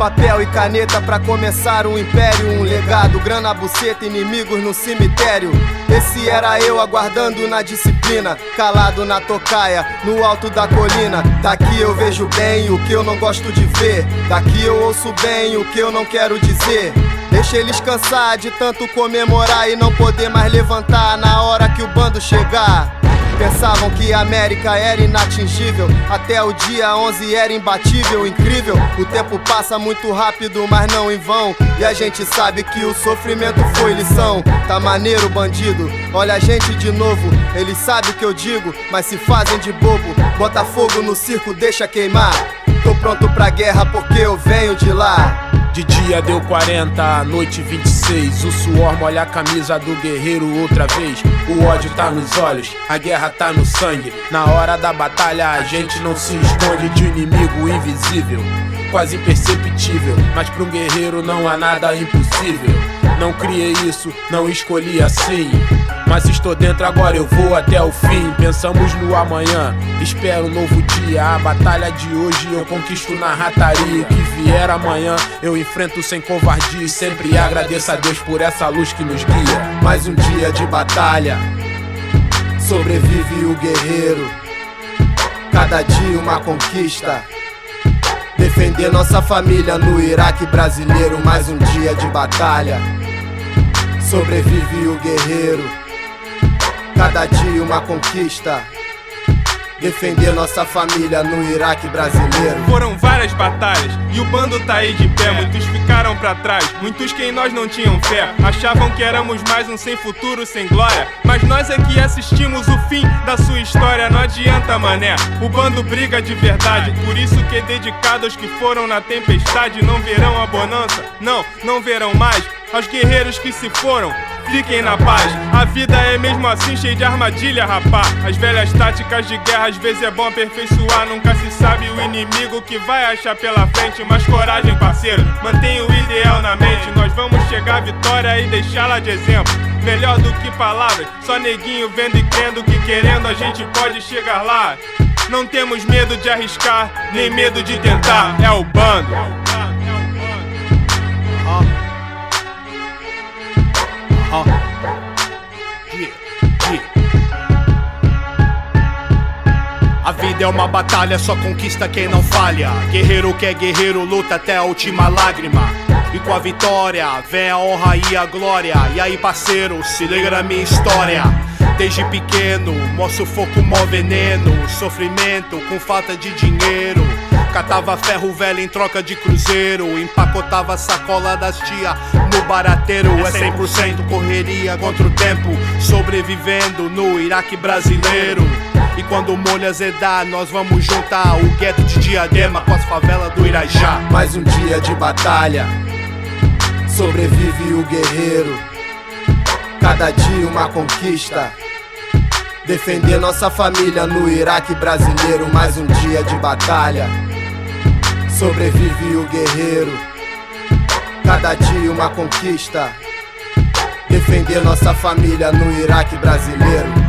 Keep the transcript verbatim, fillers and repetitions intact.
papel e caneta pra começar um império, um legado, grana, buceta, inimigos no cemitério. Esse era eu aguardando na disciplina, calado na tocaia, no alto da colina. Daqui eu vejo bem o que eu não gosto de ver, daqui eu ouço bem o que eu não quero dizer. Deixa eles cansar de tanto comemorar e não poder mais levantar na hora que o bando chegar. Pensavam que a América era inatingível, até o dia onze era imbatível, incrível. O tempo passa muito rápido, mas não em vão, e a gente sabe que o sofrimento foi lição. Tá maneiro, bandido, olha a gente de novo. Eles sabem o que eu digo, mas se fazem de bobo. Bota fogo no circo, deixa queimar. Tô pronto pra guerra porque eu venho de lá. De dia deu quarenta, à noite vinte e seis. O suor molha a camisa do guerreiro outra vez. O ódio tá nos olhos, a guerra tá no sangue. Na hora da batalha a gente não se esconde de um inimigo invisível, quase imperceptível, mas pra um guerreiro não há nada impossível. Não criei isso, não escolhi assim, mas estou dentro agora, eu vou até o fim. Pensamos no amanhã, espero um novo dia. A batalha de hoje eu conquisto na rataria. O que vier amanhã eu enfrento sem covardia, e sempre agradeço a Deus por essa luz que nos guia. Mais um dia de batalha, sobrevive o guerreiro, cada dia uma conquista. Defender nossa família no Iraque brasileiro. Mais um dia de batalha, sobrevive o guerreiro, cada dia uma conquista. Defender nossa família no Iraque brasileiro. Foram várias batalhas e o bando tá aí de pé. Muitos ficaram pra trás, muitos que em nós não tinham fé. Achavam que éramos mais um sem futuro, sem glória, mas nós é que assistimos o fim da sua história. Não adianta, mané, o bando briga de verdade. Por isso que dedicados que foram na tempestade não verão a bonança, não, não verão mais. Aos guerreiros que se foram, fiquem na paz. A vida é mesmo assim, cheia de armadilha, rapá. As velhas táticas de guerra às vezes é bom aperfeiçoar. Nunca se sabe o inimigo que vai achar pela frente. Mas coragem, parceiro, mantenha o ideal na mente. Nós vamos chegar à vitória e deixá-la de exemplo. Melhor do que palavras, só neguinho vendo e crendo que querendo a gente pode chegar lá. Não temos medo de arriscar, nem medo de tentar. É o bando. Uh, yeah, yeah. A vida é uma batalha, só conquista quem não falha. Guerreiro que é guerreiro luta até a última lágrima, e com a vitória vem a honra e a glória. E aí, parceiro, se liga na minha história. Desde pequeno, mostro foco, mó veneno, sofrimento com falta de dinheiro. Catava ferro velho em troca de cruzeiro, empacotava a sacola das tia no barateiro. É cem por cento correria contra o tempo, sobrevivendo no Iraque brasileiro. E quando o molho azedar, nós vamos juntar o gueto de Diadema com as favelas do Irajá. Mais um dia de batalha, sobrevive o guerreiro, cada dia uma conquista. Defender nossa família no Iraque brasileiro. Mais um dia de batalha, sobrevive o guerreiro, cada dia uma conquista. Defender nossa família no Iraque brasileiro.